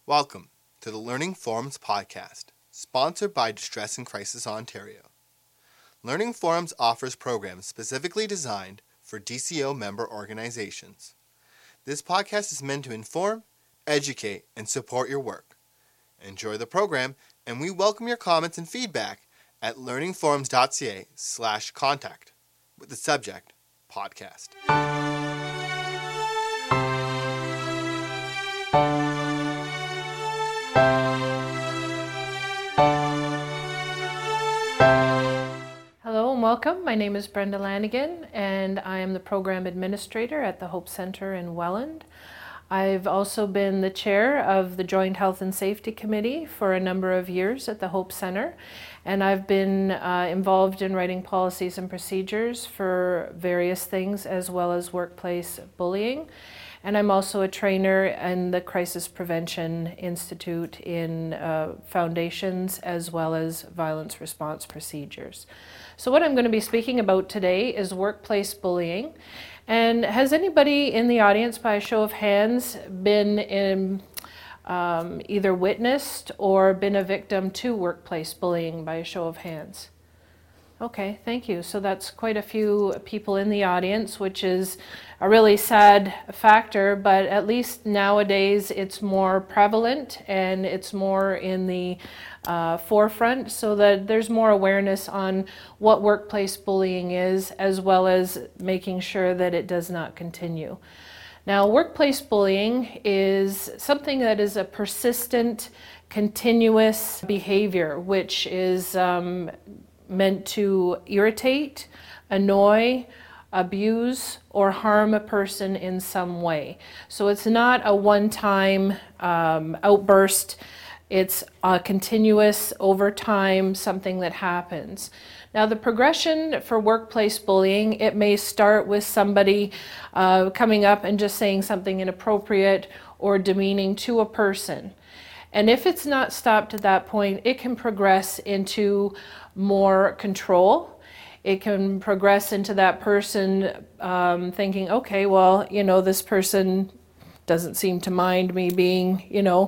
Welcome to the Learning Forums podcast, sponsored by Distress and Crisis Ontario. Learning Forums offers programs specifically designed for DCO member organizations. This podcast is meant to inform, educate, and support your work. Enjoy the program, and we welcome your comments and feedback at learningforums.ca/contact with the subject, podcast. Hello and welcome. My name is Brenda Lanigan and I am the Program Administrator at the Hope Centre in Welland. I've also been the chair of the Joint Health and Safety Committee for a number of years at the Hope Centre, and I've been involved in writing policies and procedures for various things as well as workplace bullying. And I'm also a trainer in the Crisis Prevention Institute in foundations as well as violence response procedures. So what I'm going to be speaking about today is workplace bullying. And has anybody in the audience, by a show of hands, been either witnessed or been a victim to workplace bullying, by a show of hands? Okay, thank you. So that's quite a few people in the audience, which is a really sad factor, but at least nowadays it's more prevalent and it's more in the forefront, so that there's more awareness on what workplace bullying is, as well as making sure that it does not continue. Now, workplace bullying is something that is a persistent, continuous behavior, which is meant to irritate, annoy, abuse, or harm a person in some way. So it's not a one-time outburst. It's a continuous, over time, something that happens. Now, the progression for workplace bullying, it may start with somebody coming up and just saying something inappropriate or demeaning to a person. And if it's not stopped at that point, it can progress into more control. It can progress into that person thinking, okay, well, this person doesn't seem to mind me being,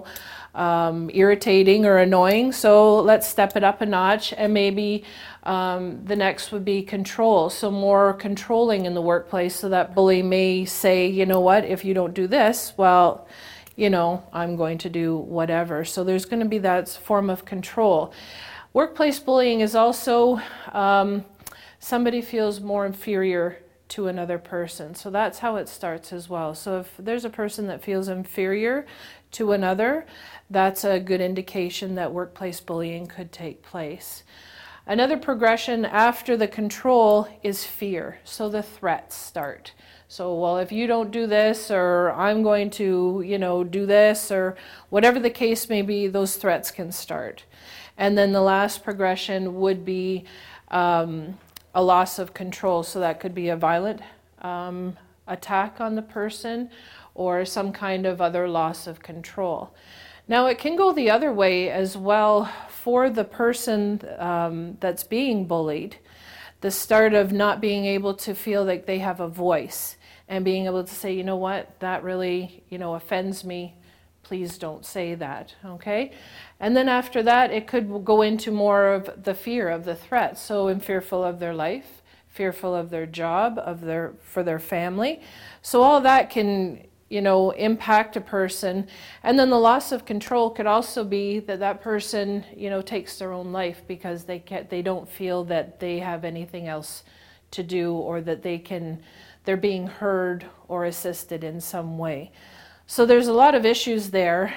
irritating or annoying, so let's step it up a notch. And maybe the next would be control, so more controlling in the workplace, so that bully may say, you know what, if you don't do this, well, I'm going to do whatever. So there's going to be that form of control. Workplace bullying is also somebody feels more inferior to another person. So that's how it starts as well. So if there's a person that feels inferior to another, that's a good indication that workplace bullying could take place. Another progression after the control is fear. So the threats start. So, well, if you don't do this, or I'm going to, do this, or whatever the case may be, those threats can start. And then the last progression would be a loss of control. So that could be a violent attack on the person or some kind of other loss of control. Now, it can go the other way as well for the person that's being bullied. The start of not being able to feel like they have a voice and being able to say, you know what, that really, offends me. Please don't say that, okay? And then after that, it could go into more of the fear of the threat. So I'm fearful of their life, fearful of their job, for their family. So all that can, impact a person. And then the loss of control could also be that person, takes their own life because they don't feel that they have anything else to do, or that they're being heard or assisted in some way. So there's a lot of issues there.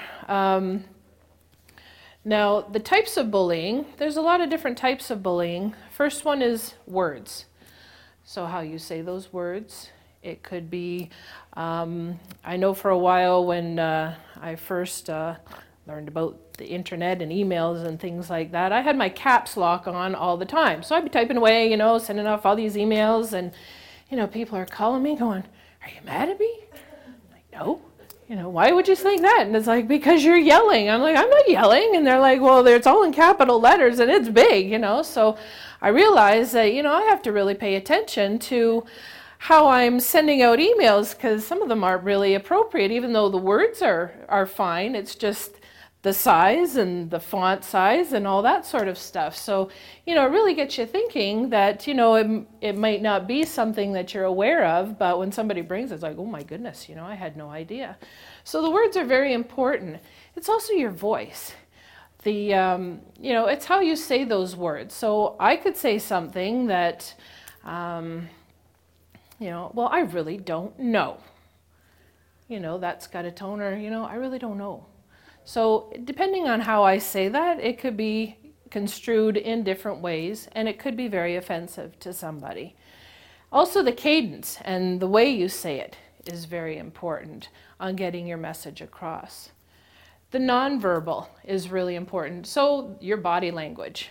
Now, the types of bullying, there's a lot of different types of bullying. First one is words. So how you say those words. It could be, I know for a while when I first learned about the internet and emails and things like that, I had my caps lock on all the time. So I'd be typing away, sending off all these emails, and people are calling me going, "Are you mad at me?" I'm like, "No." Why would you think that? And it's like, because you're yelling. I'm like, I'm not yelling. And they're like, well, it's all in capital letters and it's big, So I realized that, I have to really pay attention to how I'm sending out emails, because some of them aren't really appropriate, even though the words are fine. It's just the size and the font size and all that sort of stuff. So, it really gets you thinking that, it might not be something that you're aware of, but when somebody brings it, it's like, oh my goodness, I had no idea. So the words are very important. It's also your voice. It's how you say those words. So I could say something that, well, I really don't know. That's got a tone, or, I really don't know. So depending on how I say that, it could be construed in different ways, and it could be very offensive to somebody. Also, the cadence and the way you say it is very important on getting your message across. The nonverbal is really important. So your body language.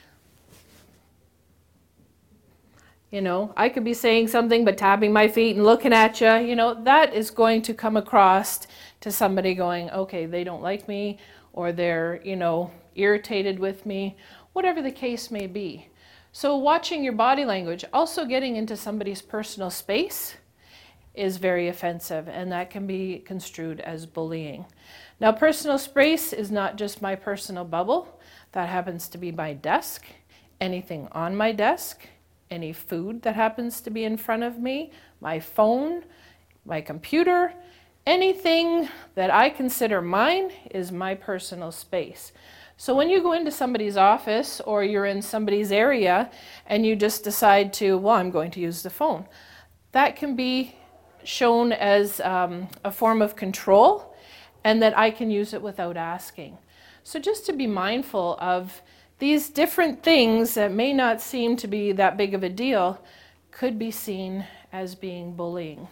I could be saying something but tapping my feet and looking at you, that is going to come across to somebody going, okay, they don't like me, or they're, irritated with me, whatever the case may be. So watching your body language, also getting into somebody's personal space is very offensive, and that can be construed as bullying. Now, personal space is not just my personal bubble. That happens to be my desk, anything on my desk, any food that happens to be in front of me, my phone, my computer, anything that I consider mine is my personal space. So when you go into somebody's office or you're in somebody's area and you just decide to, well, I'm going to use the phone, that can be shown as a form of control, and that I can use it without asking. So just to be mindful of these different things that may not seem to be that big of a deal could be seen as being bullying.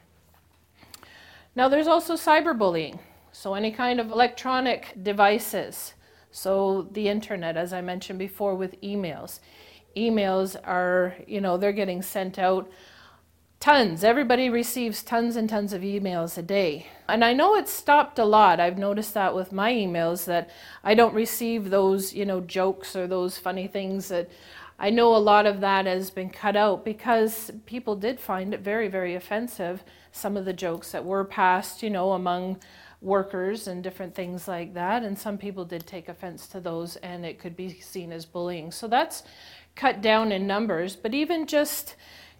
Now there's also cyberbullying. So any kind of electronic devices. So the internet, as I mentioned before, with emails. Emails are, they're getting sent out tons. Everybody receives tons and tons of emails a day. And I know it's stopped a lot. I've noticed that with my emails, that I don't receive those, jokes or those funny things. That I know a lot of that has been cut out because people did find it very, very offensive, some of the jokes that were passed, among workers and different things like that. And some people did take offense to those, and it could be seen as bullying. So that's cut down in numbers. But even just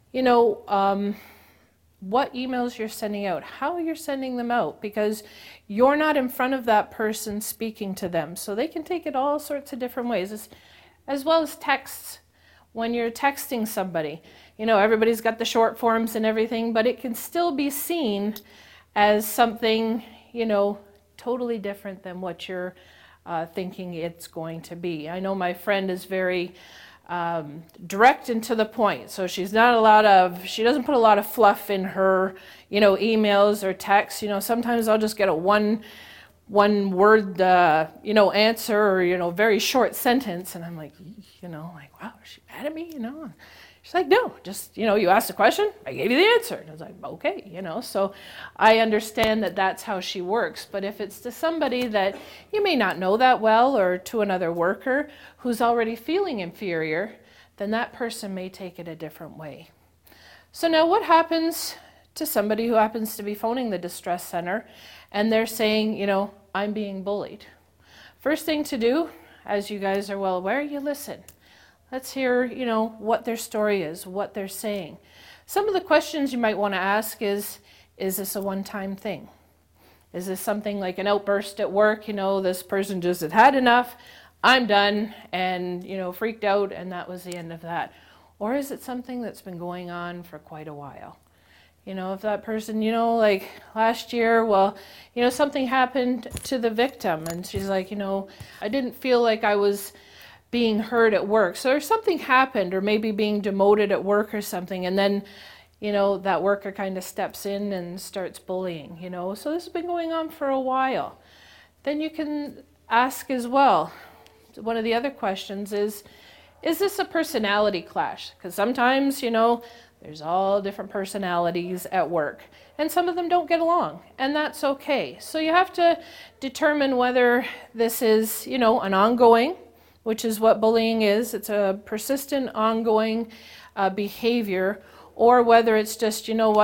what emails you're sending out, how you're sending them out, because you're not in front of that person speaking to them. So they can take it all sorts of different ways, as well as texts. When you're texting somebody, everybody's got the short forms and everything, but it can still be seen as something, totally different than what you're thinking it's going to be. I know my friend is very direct and to the point. So she doesn't put a lot of fluff in her, emails or texts. Sometimes I'll just get a one word, answer, or, very short sentence. And I'm like, wow, is she mad at me? And she's like, no, just, you asked a question, I gave you the answer. And I was like, okay, so I understand that that's how she works. But if it's to somebody that you may not know that well, or to another worker who's already feeling inferior, then that person may take it a different way. So now what happens to somebody who happens to be phoning the distress center and they're saying, I'm being bullied? First thing to do, as you guys are well aware, you listen. Let's hear, what their story is, what they're saying. Some of the questions you might want to ask is this a one-time thing? Is this something like an outburst at work? This person just had enough, I'm done, and, freaked out, and that was the end of that. Or is it something that's been going on for quite a while? If that person, like last year, something happened to the victim, and she's like, I didn't feel like I was being heard at work. So there's something happened, or maybe being demoted at work or something, and then, that worker kind of steps in and starts bullying, So this has been going on for a while. Then you can ask as well, one of the other questions is this a personality clash? Because sometimes, there's all different personalities at work, and some of them don't get along, and that's okay. So you have to determine whether this is, an ongoing, which is what bullying is. It's a persistent, ongoing behavior, or whether it's just,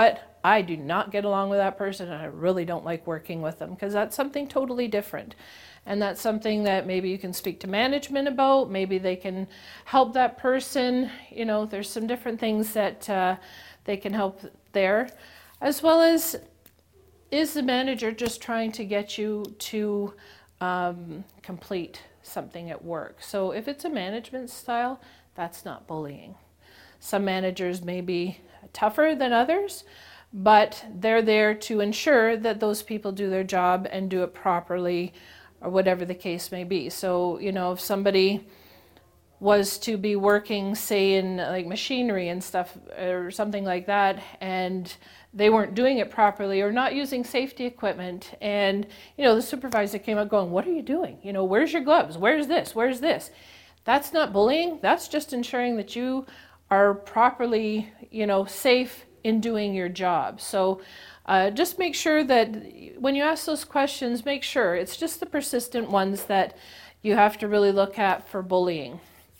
I do not get along with that person and I really don't like working with them, because that's something totally different. And that's something that maybe you can speak to management about. Maybe they can help that person. There's some different things that they can help there. As well as, is the manager just trying to get you to complete something at work? So if it's a management style, that's not bullying. Some managers may be tougher than others, but they're there to ensure that those people do their job and do it properly, or whatever the case may be. So, if somebody was to be working, say, in like machinery and stuff or something like that, and they weren't doing it properly or not using safety equipment, and the supervisor came up going, "What are you doing? Where's your gloves? Where's this? Where's this?" That's not bullying. That's just ensuring that you are properly, safe in doing your job. So just make sure that when you ask those questions, make sure it's just the persistent ones that you have to really look at for bullying.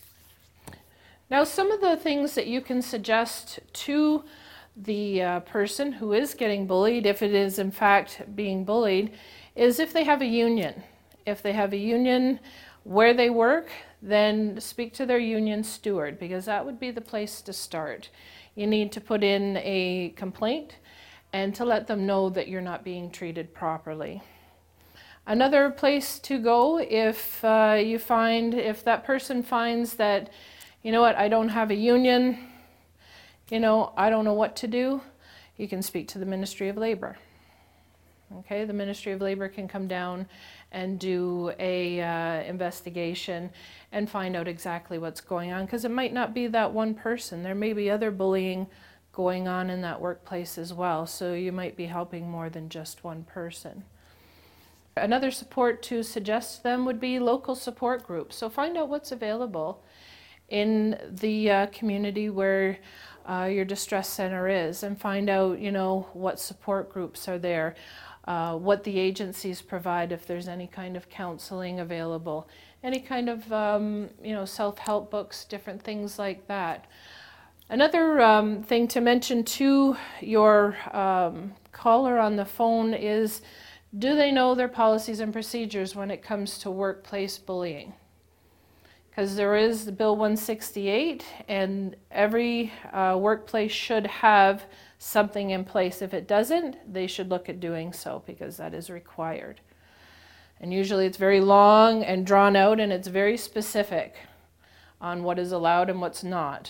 Now, some of the things that you can suggest to the person who is getting bullied, if it is in fact being bullied, is if they have a union. If they have a union where they work, then speak to their union steward, because that would be the place to start. You need to put in a complaint and to let them know that you're not being treated properly. Another place to go, if that person finds that, I don't have a union, I don't know what to do, you can speak to the Ministry of Labor. Okay, the Ministry of Labor can come down and do a investigation and find out exactly what's going on, because it might not be that one person. There may be other bullying going on in that workplace as well, so you might be helping more than just one person. Another support to suggest to them would be local support groups. So find out what's available in the community where your distress center is, and find out, what support groups are there, what the agencies provide, if there's any kind of counseling available, any kind of, self-help books, different things like that. Another thing to mention to your caller on the phone is, do they know their policies and procedures when it comes to workplace bullying? Because there is the Bill 168, and every workplace should have something in place. If it doesn't, they should look at doing so, because that is required. And usually it's very long and drawn out, and it's very specific on what is allowed and what's not.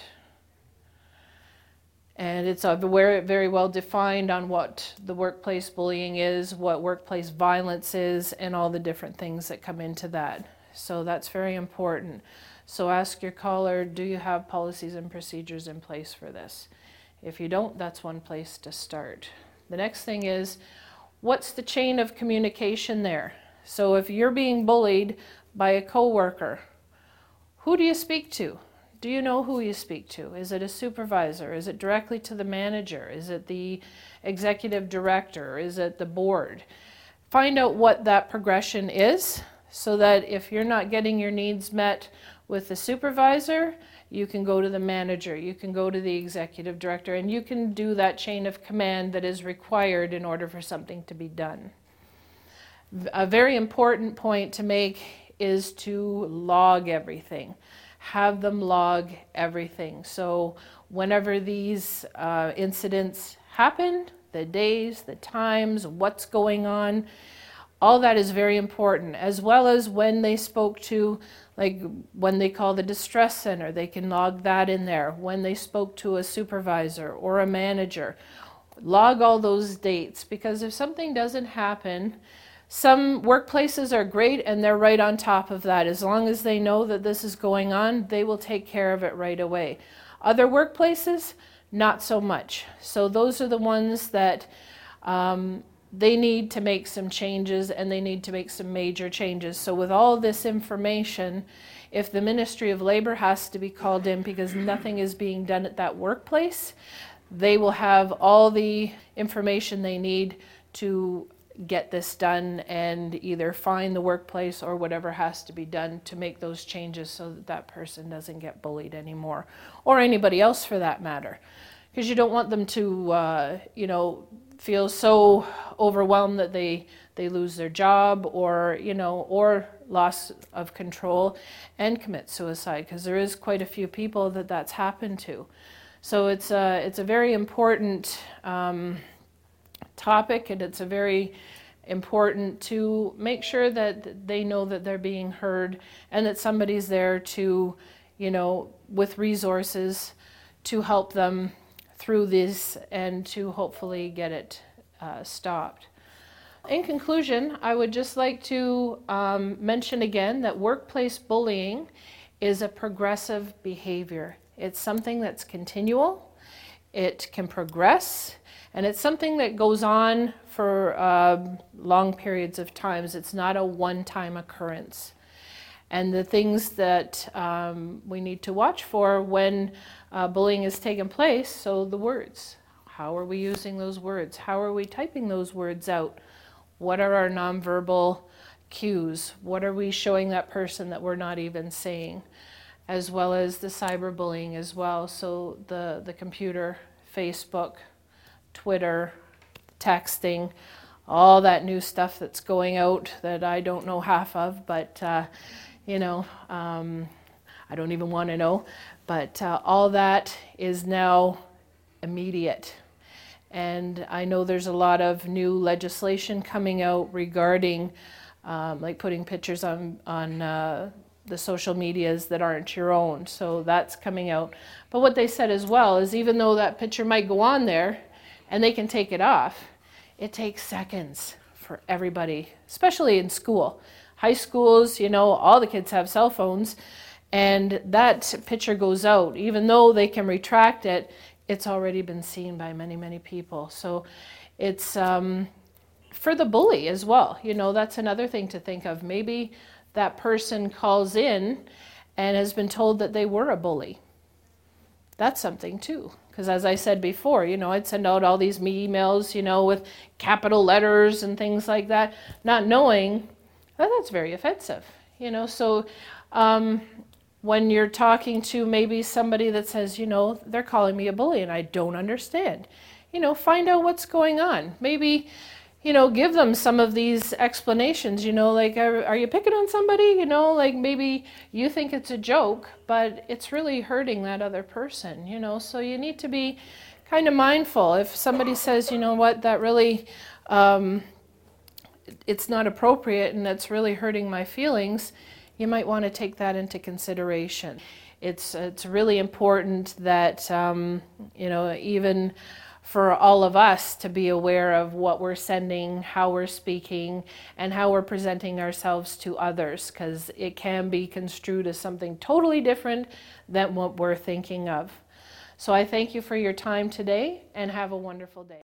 And it's very well defined on what the workplace bullying is, what workplace violence is, and all the different things that come into that. So that's very important. So ask your caller, do you have policies and procedures in place for this? If you don't, that's one place to start. The next thing is, what's the chain of communication there? So if you're being bullied by a coworker, who do you speak to? Do you know who you speak to? Is it a supervisor? Is it directly to the manager? Is it the executive director? Is it the board? Find out what that progression is, so that if you're not getting your needs met with the supervisor, you can go to the manager, you can go to the executive director, and you can do that chain of command that is required in order for something to be done. A very important point to make is to log everything. Have them log everything. So whenever these incidents happen, the days, the times, what's going on, all that is very important, as well as when they spoke to, like when they call the distress center, they can log that in there. When they spoke to a supervisor or a manager, log all those dates, because if something doesn't happen, some workplaces are great and they're right on top of that. As long as they know that this is going on, they will take care of it right away. Other workplaces, not so much. So those are the ones that they need to make some changes, and they need to make some major changes. So with all this information, if the Ministry of Labor has to be called in because nothing is being done at that workplace, they will have all the information they need to get this done and either find the workplace or whatever has to be done to make those changes so that that person doesn't get bullied anymore, or anybody else for that matter. because you don't want them to, feel so overwhelmed that they lose their job, or or loss of control and commit suicide, because there is quite a few people that's happened to. So it's a very important topic, and it's a very important to make sure that they know that they're being heard, and that somebody's there to, with resources to help them through this and to hopefully get it stopped. In conclusion, I would just like to mention again that workplace bullying is a progressive behavior. It's something that's continual, it can progress, and it's something that goes on for long periods of times. It's not a one-time occurrence. And the things that we need to watch for when bullying is taking place, so the words. How are we using those words? How are we typing those words out? What are our nonverbal cues? What are we showing that person that we're not even saying? As well as the cyberbullying as well. So the computer, Facebook, Twitter, texting, all that new stuff that's going out that I don't know half of, but I don't even want to know. But all that is now immediate. And I know there's a lot of new legislation coming out regarding like putting pictures on the social medias that aren't your own. So that's coming out. But what they said as well is, even though that picture might go on there and they can take it off, it takes seconds for everybody, especially in school. High schools, all the kids have cell phones, and that picture goes out. Even though they can retract it, it's already been seen by many, many people. So it's for the bully as well. That's another thing to think of. Maybe that person calls in and has been told that they were a bully. That's something too. Because as I said before, I'd send out all these emails, with capital letters and things like that, not knowing that that's very offensive. So when you're talking to maybe somebody that says, they're calling me a bully and I don't understand, find out what's going on. Maybe, give them some of these explanations, like, are you picking on somebody? Like maybe you think it's a joke, but it's really hurting that other person, so you need to be kind of mindful. If somebody says, that really, it's not appropriate and that's really hurting my feelings, you might want to take that into consideration. It's really important that, even for all of us to be aware of what we're sending, how we're speaking, and how we're presenting ourselves to others, because it can be construed as something totally different than what we're thinking of. So I thank you for your time today, and have a wonderful day.